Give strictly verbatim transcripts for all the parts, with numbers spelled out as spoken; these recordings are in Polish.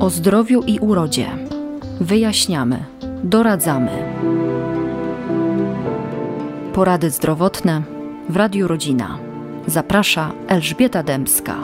O zdrowiu i urodzie. Wyjaśniamy, doradzamy. Porady zdrowotne w Radiu Rodzina. Zaprasza Elżbieta Dębska.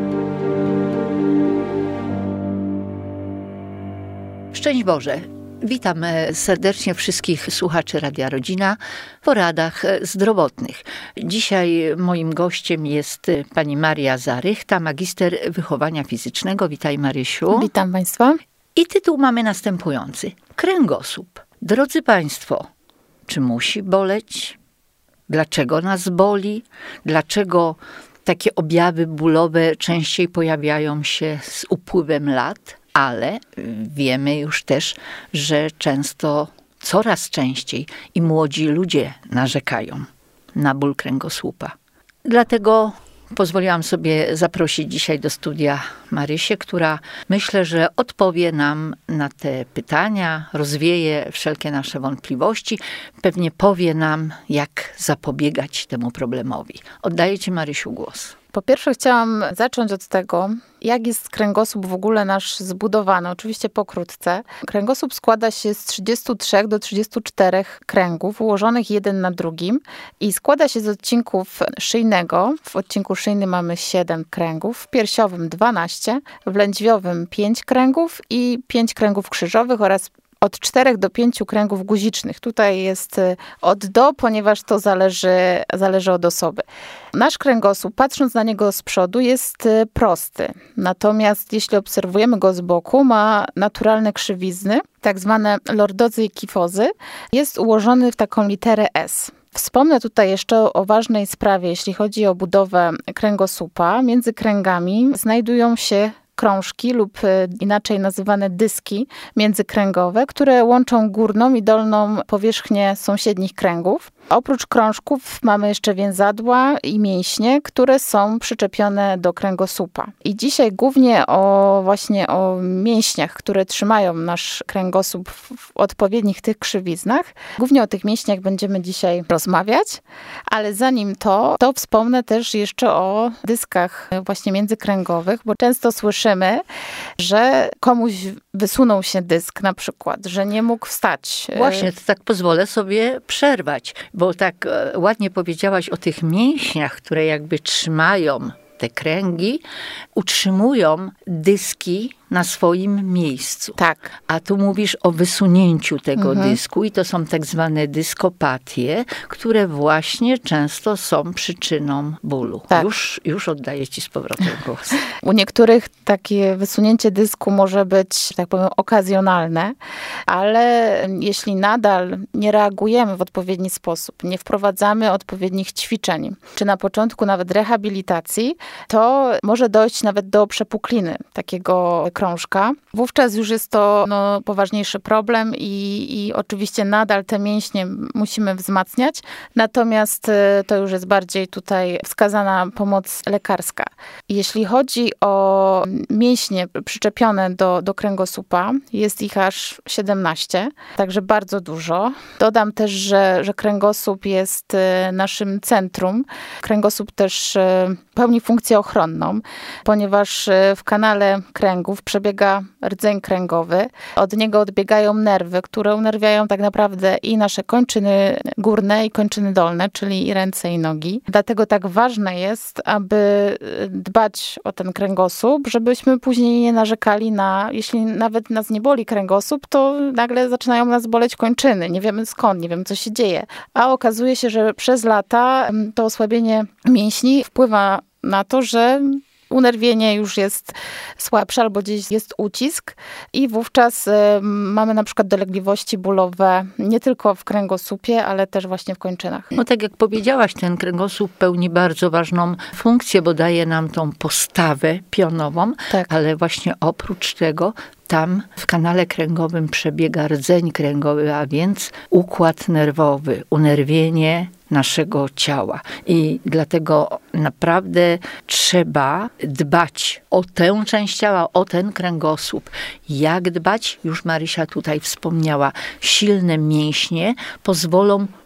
Szczęść Boże! Witam serdecznie wszystkich słuchaczy Radia Rodzina w poradach zdrowotnych. Dzisiaj moim gościem jest pani Maria Zarychta, magister wychowania fizycznego. Witaj, Marysiu. Witam Państwa. I tytuł mamy następujący. Kręgosłup. Drodzy Państwo, czy musi boleć? Dlaczego nas boli? Dlaczego takie objawy bólowe częściej pojawiają się z upływem lat? Ale wiemy już też, że często, coraz częściej i młodzi ludzie narzekają na ból kręgosłupa. Dlatego pozwoliłam sobie zaprosić dzisiaj do studia Marysię, która myślę, że odpowie nam na te pytania, rozwieje wszelkie nasze wątpliwości, pewnie powie nam, jak zapobiegać temu problemowi. Oddaję Ci, Marysiu, głos. Po pierwsze chciałam zacząć od tego, jak jest kręgosłup w ogóle nasz zbudowany. Oczywiście pokrótce. Kręgosłup składa się z trzydziestu trzech do trzydziestu czterech kręgów ułożonych jeden na drugim i składa się z odcinków szyjnego. W odcinku szyjnym mamy siedem kręgów, w piersiowym dwanaście, w lędźwiowym pięć kręgów i pięć kręgów krzyżowych oraz od czterech do pięciu kręgów guzicznych. Tutaj jest od do, ponieważ to zależy, zależy od osoby. Nasz kręgosłup, patrząc na niego z przodu, jest prosty. Natomiast jeśli obserwujemy go z boku, ma naturalne krzywizny, tak zwane lordozy i kifozy. Jest ułożony w taką literę S. Wspomnę tutaj jeszcze o ważnej sprawie, jeśli chodzi o budowę kręgosłupa. Między kręgami znajdują się krążki lub inaczej nazywane dyski międzykręgowe, które łączą górną i dolną powierzchnię sąsiednich kręgów. Oprócz krążków mamy jeszcze więzadła i mięśnie, które są przyczepione do kręgosłupa. I dzisiaj głównie o właśnie o mięśniach, które trzymają nasz kręgosłup w odpowiednich tych krzywiznach. Głównie o tych mięśniach będziemy dzisiaj rozmawiać, ale zanim to, to wspomnę też jeszcze o dyskach właśnie międzykręgowych, bo często słyszymy, że komuś wysunął się dysk na przykład, że nie mógł wstać. Właśnie, to tak pozwolę sobie przerwać, bo tak ładnie powiedziałaś o tych mięśniach, które jakby trzymają te kręgi, utrzymują dyski na swoim miejscu. Tak. A tu mówisz o wysunięciu tego mhm. dysku i to są tak zwane dyskopatie, które właśnie często są przyczyną bólu. Tak. Już, już oddaję Ci z powrotem głos. U niektórych takie wysunięcie dysku może być, tak powiem, okazjonalne, ale jeśli nadal nie reagujemy w odpowiedni sposób, nie wprowadzamy odpowiednich ćwiczeń, czy na początku nawet rehabilitacji, to może dojść nawet do przepukliny takiego krążka. Wówczas już jest to no, poważniejszy problem i, i oczywiście nadal te mięśnie musimy wzmacniać, natomiast to już jest bardziej tutaj wskazana pomoc lekarska. Jeśli chodzi o mięśnie przyczepione do, do kręgosłupa, jest ich aż siedemnaście, także bardzo dużo. Dodam też, że, że kręgosłup jest naszym centrum. Kręgosłup też pełni funkcję ochronną, ponieważ w kanale kręgów przebiega rdzeń kręgowy. Od niego odbiegają nerwy, które unerwiają tak naprawdę i nasze kończyny górne i kończyny dolne, czyli i ręce i nogi. Dlatego tak ważne jest, aby dbać o ten kręgosłup, żebyśmy później nie narzekali na, jeśli nawet nas nie boli kręgosłup, to nagle zaczynają nas boleć kończyny. Nie wiemy skąd, nie wiemy co się dzieje. A okazuje się, że przez lata to osłabienie mięśni wpływa na to, że unerwienie już jest słabsze albo gdzieś jest ucisk i wówczas y, mamy na przykład dolegliwości bólowe nie tylko w kręgosłupie, ale też właśnie w kończynach. No tak jak powiedziałaś, ten kręgosłup pełni bardzo ważną funkcję, bo daje nam tą postawę pionową, tak. Ale właśnie oprócz tego tam w kanale kręgowym przebiega rdzeń kręgowy, a więc układ nerwowy, unerwienie naszego ciała. I dlatego naprawdę trzeba dbać o tę część ciała, o ten kręgosłup. Jak dbać? Już Marysia tutaj wspomniała. Silne mięśnie pozwolą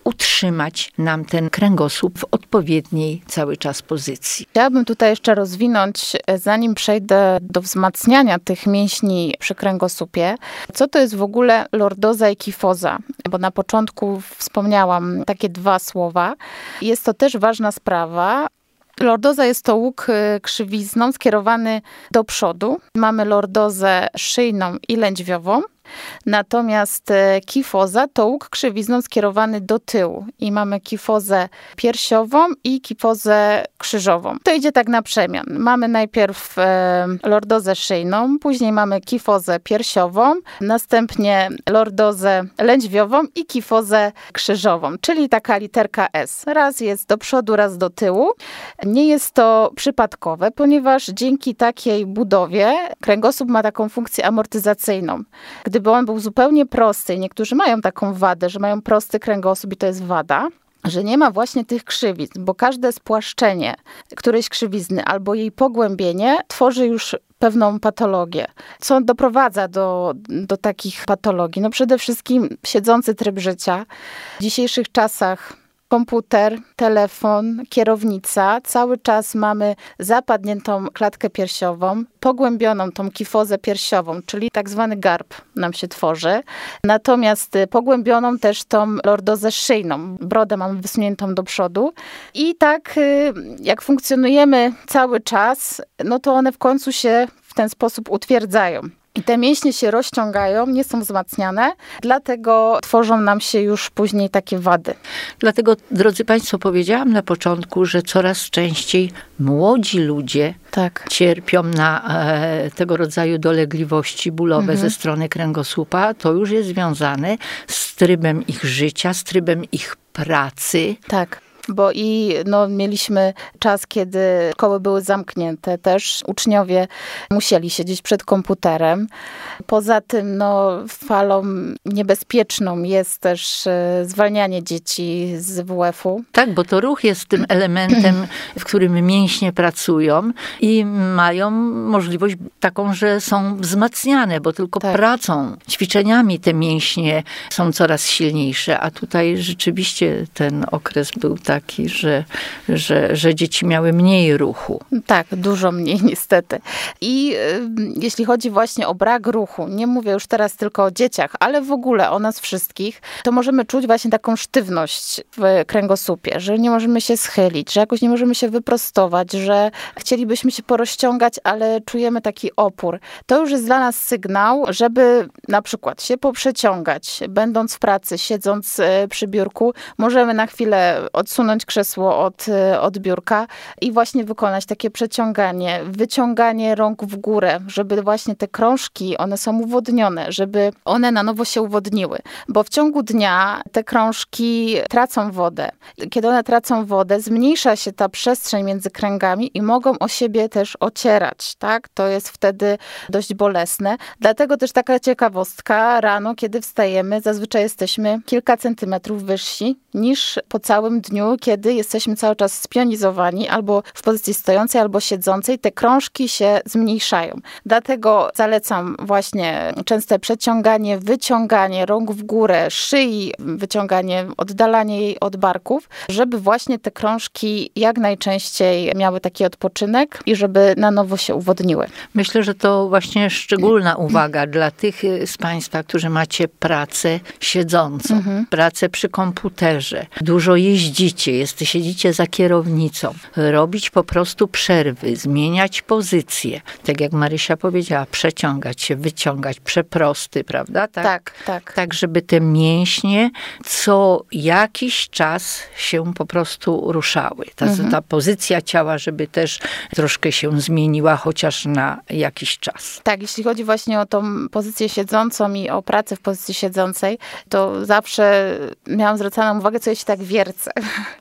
utrzymać nam ten kręgosłup w odpowiedniej cały czas pozycji. Chciałabym tutaj jeszcze rozwinąć, zanim przejdę do wzmacniania tych mięśni przy kręgosłupie, co to jest w ogóle lordoza i kifoza, bo na początku wspomniałam takie dwa słowa. Jest to też ważna sprawa. Lordoza jest to łuk krzywizną skierowany do przodu. Mamy lordozę szyjną i lędźwiową. Natomiast kifoza to łuk krzywizną skierowany do tyłu i mamy kifozę piersiową i kifozę krzyżową. To idzie tak na przemian. Mamy najpierw e, lordozę szyjną, później mamy kifozę piersiową, następnie lordozę lędźwiową i kifozę krzyżową, czyli taka literka S. Raz jest do przodu, raz do tyłu. Nie jest to przypadkowe, ponieważ dzięki takiej budowie kręgosłup ma taką funkcję amortyzacyjną. Gdyby on był zupełnie prosty, niektórzy mają taką wadę, że mają prosty kręgosłup i to jest wada, że nie ma właśnie tych krzywic, bo każde spłaszczenie którejś krzywizny albo jej pogłębienie tworzy już pewną patologię. Co doprowadza do, do takich patologii? No przede wszystkim siedzący tryb życia. W dzisiejszych czasach komputer, telefon, kierownica, cały czas mamy zapadniętą klatkę piersiową, pogłębioną tą kifozę piersiową, czyli tak zwany garb nam się tworzy. Natomiast pogłębioną też tą lordozę szyjną, brodę mamy wysuniętą do przodu. I tak jak funkcjonujemy cały czas, no to one w końcu się w ten sposób utwierdzają. I te mięśnie się rozciągają, nie są wzmacniane, dlatego tworzą nam się już później takie wady. Dlatego, drodzy Państwo, powiedziałam na początku, że coraz częściej młodzi ludzie tak. cierpią na e, tego rodzaju dolegliwości bólowe mhm. ze strony kręgosłupa. To już jest związane z trybem ich życia, z trybem ich pracy. Tak. Bo i no, mieliśmy czas, kiedy szkoły były zamknięte, też uczniowie musieli siedzieć przed komputerem. Poza tym no, falą niebezpieczną jest też zwalnianie dzieci z W F-u. Tak, bo to ruch jest tym elementem, w którym mięśnie pracują i mają możliwość taką, że są wzmacniane, bo tylko tak. pracą, ćwiczeniami te mięśnie są coraz silniejsze, a tutaj rzeczywiście ten okres był tak, taki, że, że, że dzieci miały mniej ruchu. Tak, dużo mniej niestety. I y, jeśli chodzi właśnie o brak ruchu, nie mówię już teraz tylko o dzieciach, ale w ogóle o nas wszystkich, to możemy czuć właśnie taką sztywność w kręgosłupie, że nie możemy się schylić, że jakoś nie możemy się wyprostować, że chcielibyśmy się porozciągać, ale czujemy taki opór. To już jest dla nas sygnał, żeby na przykład się poprzeciągać, będąc w pracy, siedząc przy biurku, możemy na chwilę odsunąć krzesło od, od biurka i właśnie wykonać takie przeciąganie, wyciąganie rąk w górę, żeby właśnie te krążki, one są uwodnione, żeby one na nowo się uwodniły. Bo w ciągu dnia te krążki tracą wodę. Kiedy one tracą wodę, zmniejsza się ta przestrzeń między kręgami i mogą o siebie też ocierać, tak? To jest wtedy dość bolesne. Dlatego też taka ciekawostka, rano, kiedy wstajemy, zazwyczaj jesteśmy kilka centymetrów wyżsi niż po całym dniu, kiedy jesteśmy cały czas spionizowani albo w pozycji stojącej, albo siedzącej, te krążki się zmniejszają. Dlatego zalecam właśnie częste przeciąganie, wyciąganie rąk w górę, szyi, wyciąganie, oddalanie jej od barków, żeby właśnie te krążki jak najczęściej miały taki odpoczynek i żeby na nowo się uwodniły. Myślę, że to właśnie szczególna uwaga dla tych z Państwa, którzy macie pracę siedzącą, mhm. pracę przy komputerze, dużo jeździcie, jest, siedzicie za kierownicą, robić po prostu przerwy, zmieniać pozycję. Tak jak Marysia powiedziała, przeciągać się, wyciągać, przeprosty, prawda? Tak, tak. Tak, tak żeby te mięśnie co jakiś czas się po prostu ruszały. Ta, mhm. ta pozycja ciała, żeby też troszkę się zmieniła, chociaż na jakiś czas. Tak, jeśli chodzi właśnie o tą pozycję siedzącą i o pracę w pozycji siedzącej, to zawsze miałam zwracaną uwagę, co jeśli tak wiercę.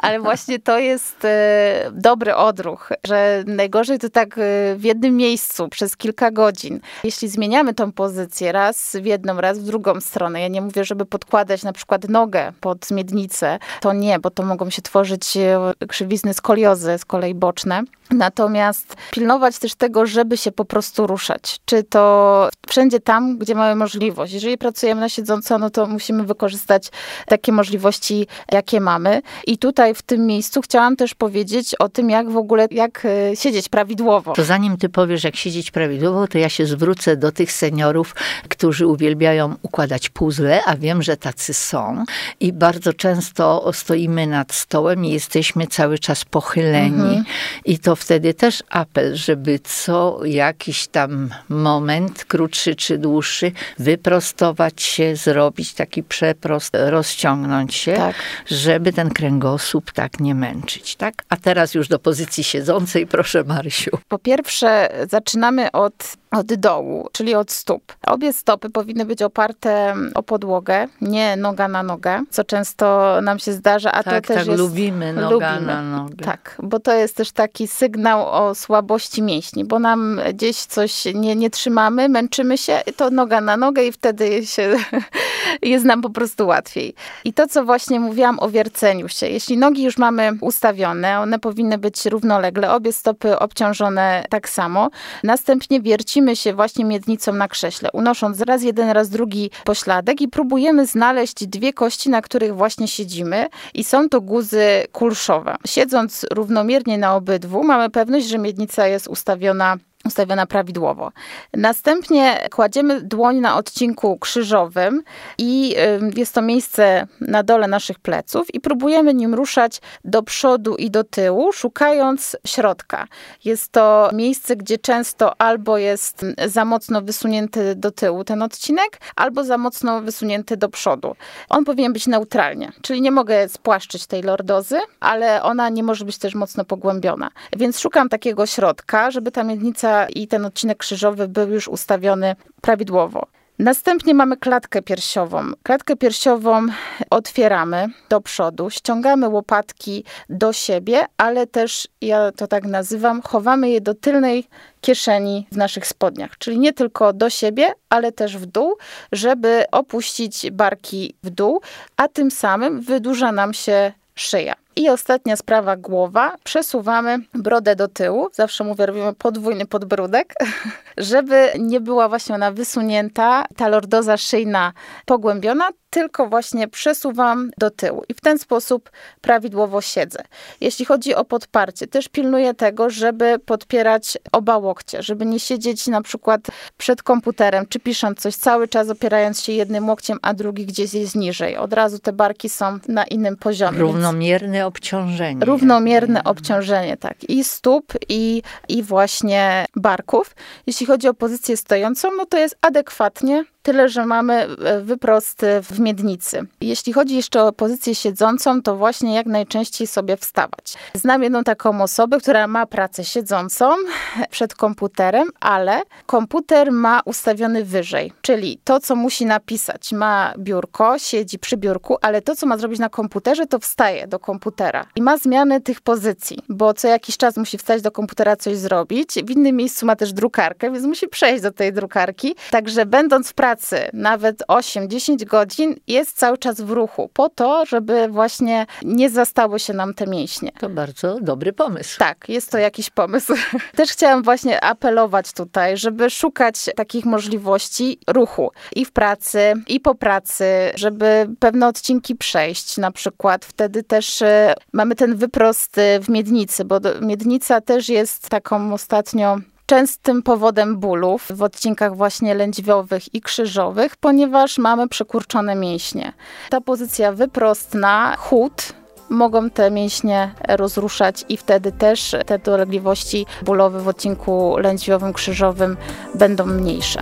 ale właśnie to jest e, dobry odruch, że najgorzej to tak e, w jednym miejscu przez kilka godzin. Jeśli zmieniamy tą pozycję raz w jedną, raz w drugą stronę, ja nie mówię, żeby podkładać na przykład nogę pod miednicę, to nie, bo to mogą się tworzyć krzywizny skoliozy, z kolei boczne. Natomiast pilnować też tego, żeby się po prostu ruszać. Czy to wszędzie tam, gdzie mamy możliwość. Jeżeli pracujemy na siedząco, no to musimy wykorzystać takie możliwości, jakie mamy. I tutaj w tym miejscu chciałam też powiedzieć o tym, jak w ogóle, jak siedzieć prawidłowo. To zanim ty powiesz, jak siedzieć prawidłowo, to ja się zwrócę do tych seniorów, którzy uwielbiają układać puzzle, a wiem, że tacy są. I bardzo często stoimy nad stołem i jesteśmy cały czas pochyleni. Mhm. I to wtedy też apel, żeby co jakiś tam moment, krótszy czy dłuższy, wyprostować się, zrobić taki przeprost, rozciągnąć się, tak, żeby ten kręgosłup tak nie męczyć. Tak? A teraz już do pozycji siedzącej, proszę Marysiu. Po pierwsze zaczynamy od, od dołu, czyli od stóp. Obie stopy powinny być oparte o podłogę, nie noga na nogę, co często nam się zdarza, a tak, to też tak, jest... lubimy noga lubimy. na nogę. Tak, bo to jest też taki sygnał o słabości mięśni, bo nam gdzieś coś nie, nie trzymamy, męczymy się, to noga na nogę i wtedy się, jest nam po prostu łatwiej. I to, co właśnie mówiłam o wierceniu się. Jeśli nogi już mamy ustawione, one powinny być równolegle, obie stopy obciążone tak samo. Następnie wiercimy się właśnie miednicą na krześle, unosząc raz jeden, raz drugi pośladek i próbujemy znaleźć dwie kości, na których właśnie siedzimy i są to guzy kulszowe. Siedząc równomiernie na obydwu, mamy pewność, że miednica jest ustawiona ustawiona prawidłowo. Następnie kładziemy dłoń na odcinku krzyżowym i jest to miejsce na dole naszych pleców i próbujemy nim ruszać do przodu i do tyłu, szukając środka. Jest to miejsce, gdzie często albo jest za mocno wysunięty do tyłu ten odcinek, albo za mocno wysunięty do przodu. On powinien być neutralnie, czyli nie mogę spłaszczyć tej lordozy, ale ona nie może być też mocno pogłębiona. Więc szukam takiego środka, żeby ta miednica i ten odcinek krzyżowy był już ustawiony prawidłowo. Następnie mamy klatkę piersiową. Klatkę piersiową otwieramy do przodu, ściągamy łopatki do siebie, ale też, ja to tak nazywam, chowamy je do tylnej kieszeni w naszych spodniach. Czyli nie tylko do siebie, ale też w dół, żeby opuścić barki w dół, a tym samym wydłuża nam się szyja. I ostatnia sprawa, głowa. Przesuwamy brodę do tyłu. Zawsze mówię, robimy podwójny podbródek, żeby nie była właśnie ona wysunięta, ta lordoza szyjna pogłębiona, tylko właśnie przesuwam do tyłu i w ten sposób prawidłowo siedzę. Jeśli chodzi o podparcie, też pilnuję tego, żeby podpierać oba łokcie, żeby nie siedzieć na przykład przed komputerem, czy pisząc coś cały czas opierając się jednym łokciem, a drugi gdzieś jest niżej. Od razu te barki są na innym poziomie. Równomierne obciążenie. Równomierne obciążenie, tak. I stóp, i, i właśnie barków. Jeśli chodzi o pozycję stojącą, no to jest adekwatnie, tyle, że mamy wyprost w miednicy. Jeśli chodzi jeszcze o pozycję siedzącą, to właśnie jak najczęściej sobie wstawać. Znam jedną taką osobę, która ma pracę siedzącą przed komputerem, ale komputer ma ustawiony wyżej. Czyli to, co musi napisać, ma biurko, siedzi przy biurku, ale to, co ma zrobić na komputerze, to wstaje do komputera. I ma zmiany tych pozycji, bo co jakiś czas musi wstać do komputera, coś zrobić. W innym miejscu ma też drukarkę, więc musi przejść do tej drukarki. Także będąc w pracy nawet osiem dziesięć godzin jest cały czas w ruchu, po to, żeby właśnie nie zastały się nam te mięśnie. To bardzo dobry pomysł. Tak, jest to jakiś pomysł. Też chciałam właśnie apelować tutaj, żeby szukać takich możliwości ruchu i w pracy, i po pracy, żeby pewne odcinki przejść. Na przykład wtedy też mamy ten wyprost w miednicy, bo miednica też jest taką ostatnio częstym powodem bólów w odcinkach właśnie lędźwiowych i krzyżowych, ponieważ mamy przekurczone mięśnie. Ta pozycja wyprostna, chód, mogą te mięśnie rozruszać i wtedy też te dolegliwości bólowe w odcinku lędźwiowym, krzyżowym będą mniejsze.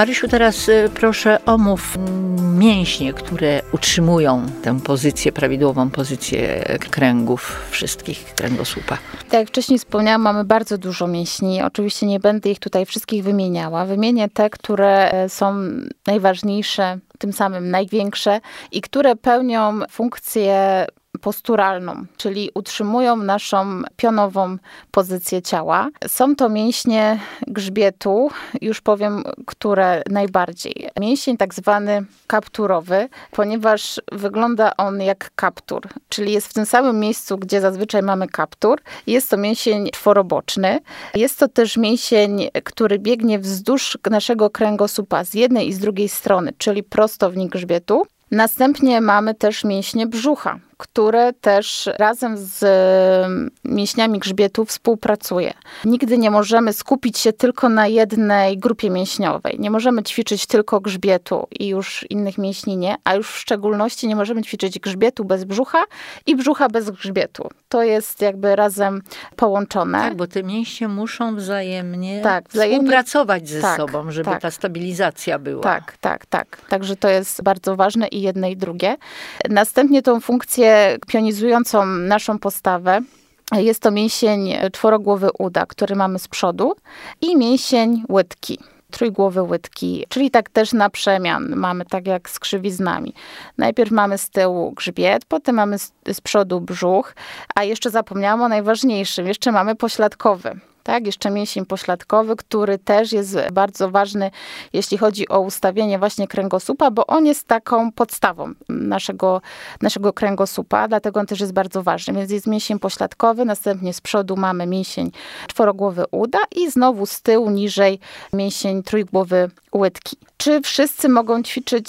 Marysiu, teraz proszę omów mięśnie, które utrzymują tę pozycję, prawidłową pozycję kręgów wszystkich kręgosłupa. Tak jak wcześniej wspomniałam, mamy bardzo dużo mięśni. Oczywiście nie będę ich tutaj wszystkich wymieniała. Wymienię te, które są najważniejsze, tym samym największe i które pełnią funkcję posturalną, czyli utrzymują naszą pionową pozycję ciała. Są to mięśnie grzbietu, już powiem, które najbardziej. Mięsień tak zwany kapturowy, ponieważ wygląda on jak kaptur, czyli jest w tym samym miejscu, gdzie zazwyczaj mamy kaptur. Jest to mięsień czworoboczny. Jest to też mięsień, który biegnie wzdłuż naszego kręgosłupa z jednej i z drugiej strony, czyli prostownik grzbietu. Następnie mamy też mięśnie brzucha, które też razem z mięśniami grzbietu współpracuje. Nigdy nie możemy skupić się tylko na jednej grupie mięśniowej. Nie możemy ćwiczyć tylko grzbietu i już innych mięśni nie, a już w szczególności nie możemy ćwiczyć grzbietu bez brzucha i brzucha bez grzbietu. To jest jakby razem połączone. Tak, bo te mięśnie muszą wzajemnie, tak, wzajemnie współpracować ze tak, sobą, żeby tak. ta stabilizacja była. Tak, tak, tak. Także to jest bardzo ważne i jedno i drugie. Następnie tą funkcję pionizującą naszą postawę jest to mięsień czworogłowy uda, który mamy z przodu i mięsień łydki. Trójgłowy łydki, czyli tak też na przemian mamy, tak jak z krzywiznami. Najpierw mamy z tyłu grzbiet, potem mamy z, z przodu brzuch, a jeszcze zapomniałam o najważniejszym, jeszcze mamy pośladkowy. Tak, jeszcze mięsień pośladkowy, który też jest bardzo ważny, jeśli chodzi o ustawienie właśnie kręgosłupa, bo on jest taką podstawą naszego, naszego kręgosłupa, dlatego on też jest bardzo ważny. Więc jest mięsień pośladkowy, następnie z przodu mamy mięsień czworogłowy uda i znowu z tyłu niżej mięsień trójgłowy łydki. Czy wszyscy mogą ćwiczyć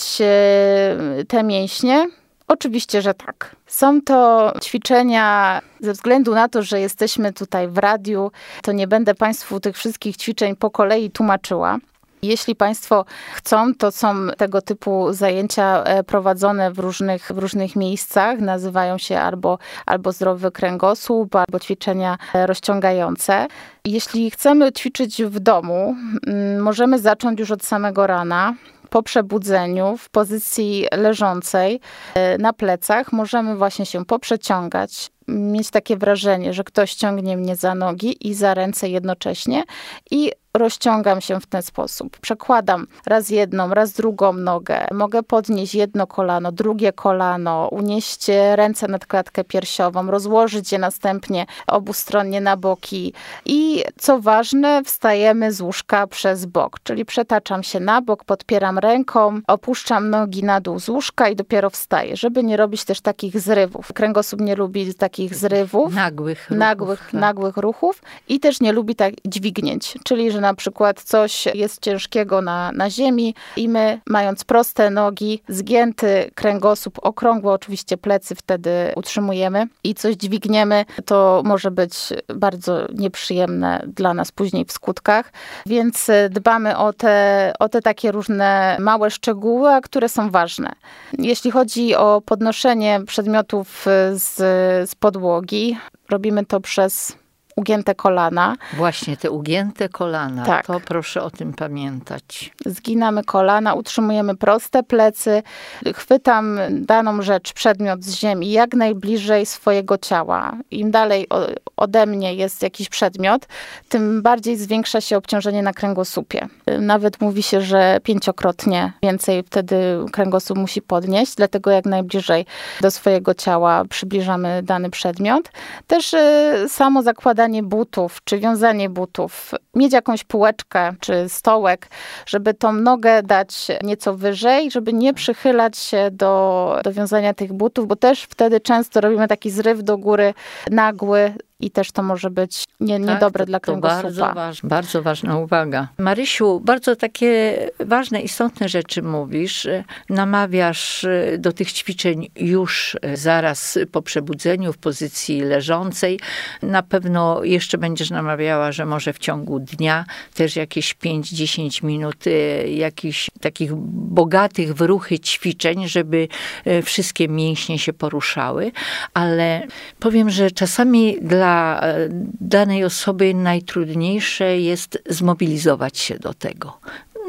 te mięśnie? Oczywiście, że tak. Są to ćwiczenia, ze względu na to, że jesteśmy tutaj w radiu, to nie będę Państwu tych wszystkich ćwiczeń po kolei tłumaczyła. Jeśli Państwo chcą, to są tego typu zajęcia prowadzone w różnych, w różnych miejscach. Nazywają się albo, albo zdrowy kręgosłup, albo ćwiczenia rozciągające. Jeśli chcemy ćwiczyć w domu, możemy zacząć już od samego rana. Po przebudzeniu w pozycji leżącej na plecach możemy właśnie się poprzeciągać, mieć takie wrażenie, że ktoś ciągnie mnie za nogi i za ręce jednocześnie i rozciągam się w ten sposób. Przekładam raz jedną, raz drugą nogę. Mogę podnieść jedno kolano, drugie kolano, unieść ręce nad klatkę piersiową, rozłożyć je następnie obustronnie na boki. I co ważne, wstajemy z łóżka przez bok, czyli przetaczam się na bok, podpieram ręką, opuszczam nogi na dół z łóżka i dopiero wstaję, żeby nie robić też takich zrywów. Kręgosłup nie lubi takich zrywów. Nagłych ruchów. Nagłych, tak. nagłych ruchów i też nie lubi tak dźwignięć, czyli że na przykład coś jest ciężkiego na, na ziemi i my, mając proste nogi, zgięty kręgosłup, okrągłe oczywiście plecy wtedy utrzymujemy i coś dźwigniemy, to może być bardzo nieprzyjemne dla nas później w skutkach, więc dbamy o te, o te takie różne małe szczegóły, a które są ważne. Jeśli chodzi o podnoszenie przedmiotów z, z podłogi, robimy to przez ugięte kolana. Właśnie te ugięte kolana, tak. To proszę o tym pamiętać. Zginamy kolana, utrzymujemy proste plecy, chwytam daną rzecz, przedmiot z ziemi jak najbliżej swojego ciała. Im dalej ode mnie jest jakiś przedmiot, tym bardziej zwiększa się obciążenie na kręgosłupie. Nawet mówi się, że pięciokrotnie więcej wtedy kręgosłup musi podnieść, dlatego jak najbliżej do swojego ciała przybliżamy dany przedmiot. Też samo zakładanie butów, czy wiązanie butów, mieć jakąś półeczkę, czy stołek, żeby tą nogę dać nieco wyżej, żeby nie przychylać się do, do wiązania tych butów, bo też wtedy często robimy taki zryw do góry nagły i też to może być nie, tak, niedobre to, dla kręgosłupa. To bardzo, waż, bardzo ważna uwaga. Marysiu, bardzo takie ważne, istotne rzeczy mówisz. Namawiasz do tych ćwiczeń już zaraz po przebudzeniu w pozycji leżącej. Na pewno jeszcze będziesz namawiała, że może w ciągu dnia też jakieś pięć do dziesięciu minut jakichś takich bogatych w ruchy ćwiczeń, żeby wszystkie mięśnie się poruszały. Ale powiem, że czasami dla danej osoby najtrudniejsze jest zmobilizować się do tego.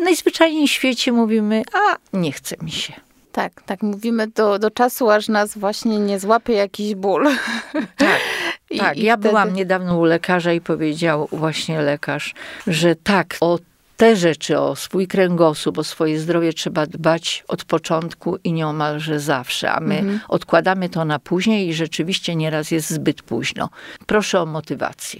najzwyczajniej w świecie mówimy, a nie chce mi się. Tak, tak mówimy do, do czasu, aż nas właśnie nie złapie jakiś ból. Tak, I, tak. i ja wtedy... byłam niedawno u lekarza i powiedział właśnie lekarz, że tak, o te rzeczy, o swój kręgosłup, o swoje zdrowie trzeba dbać od początku i nieomalże zawsze, a my mhm. odkładamy to na później i rzeczywiście nieraz jest zbyt późno. Proszę o motywację.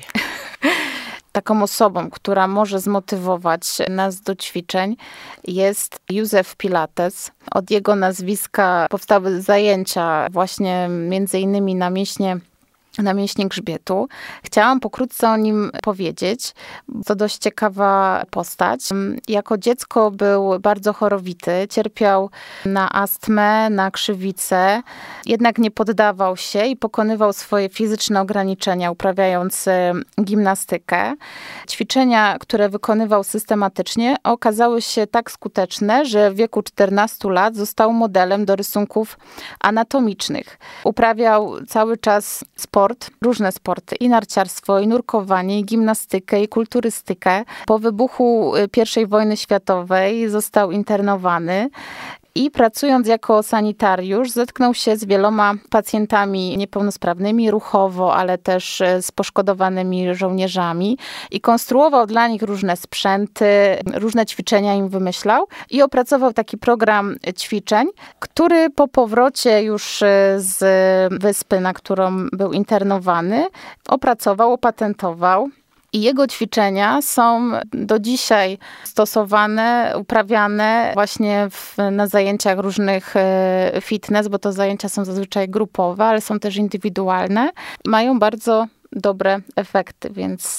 Taką osobą, która może zmotywować nas do ćwiczeń, jest Józef Pilates. Od jego nazwiska powstały zajęcia właśnie między innymi na mięśnie na mięśnie grzbietu. Chciałam pokrótce o nim powiedzieć. To dość ciekawa postać. Jako dziecko był bardzo chorowity, cierpiał na astmę, na krzywicę, jednak nie poddawał się i pokonywał swoje fizyczne ograniczenia, uprawiając gimnastykę. Ćwiczenia, które wykonywał systematycznie, okazały się tak skuteczne, że w wieku czternastu lat został modelem do rysunków anatomicznych. Uprawiał cały czas sport, różne sporty, i narciarstwo, i nurkowanie, i gimnastykę, i kulturystykę. Po wybuchu pierwszej wojny światowej został internowany i pracując jako sanitariusz zetknął się z wieloma pacjentami niepełnosprawnymi ruchowo, ale też z poszkodowanymi żołnierzami i konstruował dla nich różne sprzęty, różne ćwiczenia im wymyślał i opracował taki program ćwiczeń, który po powrocie już z wyspy, na którą był internowany, opracował, opatentował. I jego ćwiczenia są do dzisiaj stosowane, uprawiane właśnie w, na zajęciach różnych fitness, bo to zajęcia są zazwyczaj grupowe, ale są też indywidualne. Mają bardzo dobre efekty, więc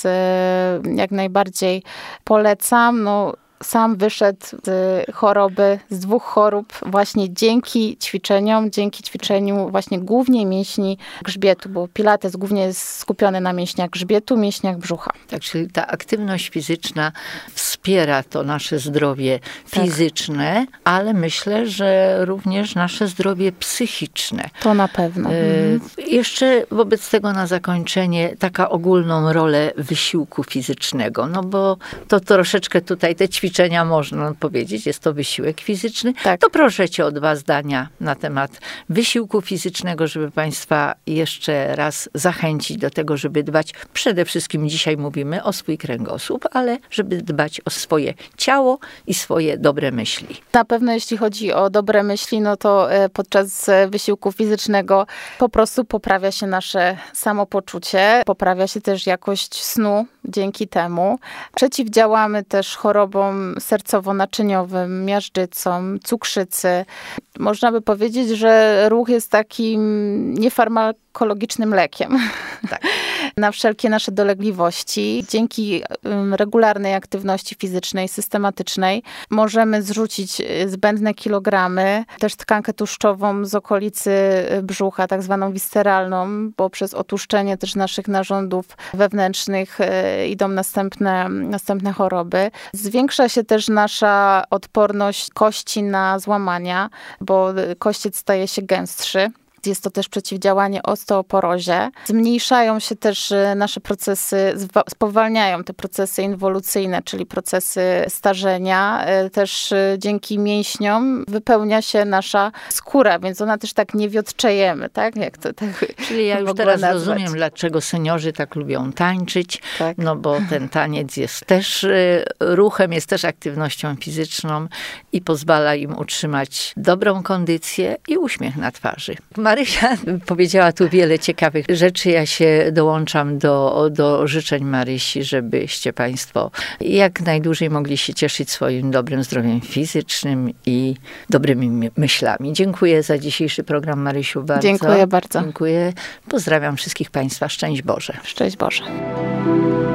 jak najbardziej polecam. No, sam wyszedł z choroby, z dwóch chorób właśnie dzięki ćwiczeniom, dzięki ćwiczeniu właśnie głównie mięśni grzbietu, bo Pilates głównie jest skupiony na mięśniach grzbietu, mięśniach brzucha. Tak, czyli ta aktywność fizyczna wspiera to nasze zdrowie fizyczne, tak. ale myślę, że również nasze zdrowie psychiczne. To na pewno. Mhm. Jeszcze wobec tego na zakończenie taka ogólną rolę wysiłku fizycznego, no bo to troszeczkę tutaj te ćwiczenia ćwiczenia można powiedzieć, jest to wysiłek fizyczny, tak. To proszę cię o dwa zdania na temat wysiłku fizycznego, żeby państwa jeszcze raz zachęcić do tego, żeby dbać, przede wszystkim dzisiaj mówimy o swój kręgosłup, ale żeby dbać o swoje ciało i swoje dobre myśli. Na pewno jeśli chodzi o dobre myśli, no to podczas wysiłku fizycznego po prostu poprawia się nasze samopoczucie, poprawia się też jakość snu dzięki temu. Przeciwdziałamy też chorobom sercowo-naczyniowym, miażdżycom, cukrzycy. Można by powiedzieć, że ruch jest takim niefarmakologicznym lekiem tak. na wszelkie nasze dolegliwości. Dzięki regularnej aktywności fizycznej, systematycznej możemy zrzucić zbędne kilogramy, też tkankę tłuszczową z okolicy brzucha, tak zwaną wisteralną, bo przez otłuszczenie też naszych narządów wewnętrznych idą następne, następne choroby. Zwiększa się też nasza odporność kości na złamania, bo kościec staje się gęstszy. Jest to też przeciwdziałanie osteoporozie. Zmniejszają się też nasze procesy, spowalniają te procesy inwolucyjne, czyli procesy starzenia. Też dzięki mięśniom wypełnia się nasza skóra, więc ona też tak nie wiotczejemy, tak? Jak to, tak czyli ja już teraz nazwać. Rozumiem, dlaczego seniorzy tak lubią tańczyć, tak. no bo ten taniec jest też ruchem, jest też aktywnością fizyczną i pozwala im utrzymać dobrą kondycję i uśmiech na twarzy. Marysia powiedziała tu wiele ciekawych rzeczy. Ja się dołączam do, do życzeń Marysi, żebyście państwo jak najdłużej mogli się cieszyć swoim dobrym zdrowiem fizycznym i dobrymi myślami. Dziękuję za dzisiejszy program, Marysiu, bardzo. Dziękuję bardzo. Dziękuję. Pozdrawiam wszystkich państwa. Szczęść Boże. Szczęść Boże.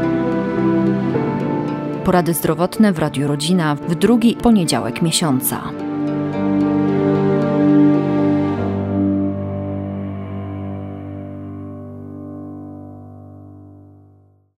Porady zdrowotne w Radiu Rodzina w drugi poniedziałek miesiąca.